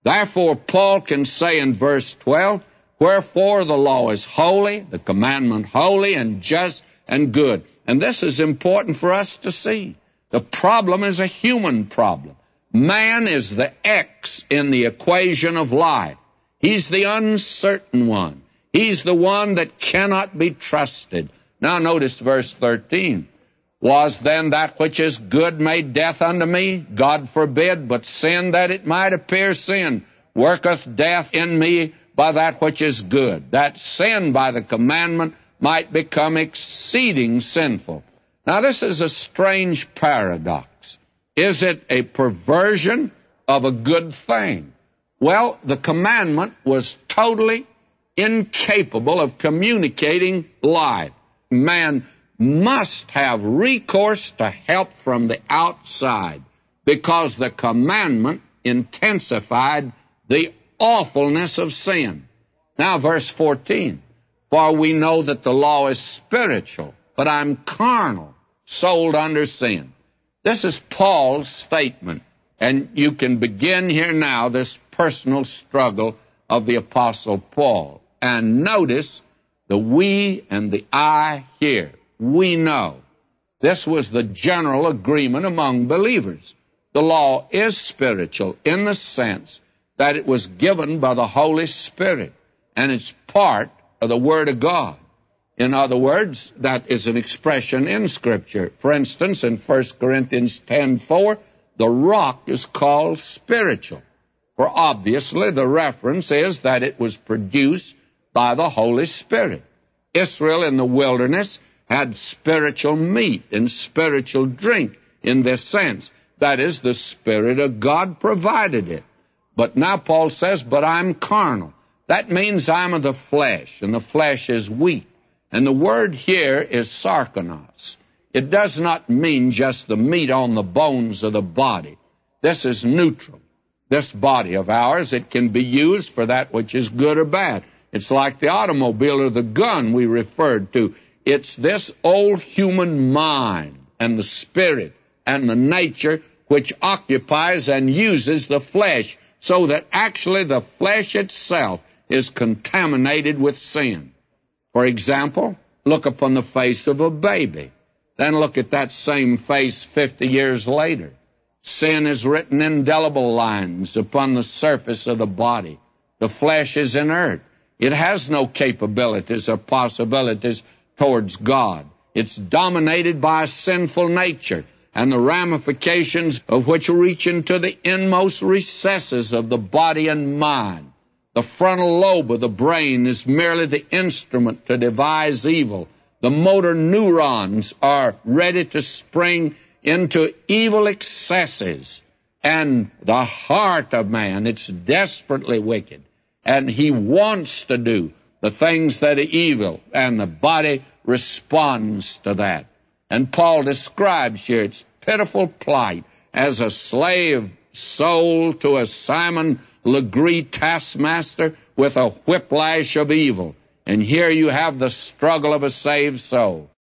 Therefore, Paul can say in verse 12, wherefore the law is holy, the commandment holy and just and good. And this is important for us to see. The problem is a human problem. Man is the X in the equation of life. He's the uncertain one. He's the one that cannot be trusted. Now notice verse 13. Was then that which is good made death unto me? God forbid, but sin that it might appear sin, worketh death in me by that which is good, that sin by the commandment might become exceeding sinful. Now this is a strange paradox. Is it a perversion of a good thing? Well, the commandment was totally incapable of communicating life. Man must have recourse to help from the outside because the commandment intensified the awfulness of sin. Now, verse 14, for we know that the law is spiritual, but I'm carnal, sold under sin. This is Paul's statement, and you can begin here now this personal struggle of the Apostle Paul. And notice the we and the I here. We know. This was the general agreement among believers. The law is spiritual in the sense that it was given by the Holy Spirit, and it's part of the Word of God. In other words, that is an expression in Scripture. For instance, in 1 Corinthians 10:4, the rock is called spiritual. For obviously the reference is that it was produced by the Holy Spirit. Israel in the wilderness had spiritual meat and spiritual drink in this sense. That is, the Spirit of God provided it. But now Paul says, but I'm carnal. That means I'm of the flesh, and the flesh is weak. And the word here is sarkonos. It does not mean just the meat on the bones of the body. This is neutral. This body of ours, it can be used for that which is good or bad. It's like the automobile or the gun we referred to. It's this old human mind and the spirit and the nature which occupies and uses the flesh, so that actually the flesh itself is contaminated with sin. For example, look upon the face of a baby. Then look at that same face 50 years later. Sin is written in indelible lines upon the surface of the body. The flesh is inert. It has no capabilities or possibilities towards God. It's dominated by a sinful nature, and the ramifications of which reach into the inmost recesses of the body and mind. The frontal lobe of the brain is merely the instrument to devise evil. The motor neurons are ready to spring into evil excesses. And the heart of man, it's desperately wicked. And he wants to do the things that are evil, and the body responds to that. And Paul describes here its pitiful plight as a slave sold to a Simon Legree taskmaster with a whiplash of evil. And here you have the struggle of a saved soul.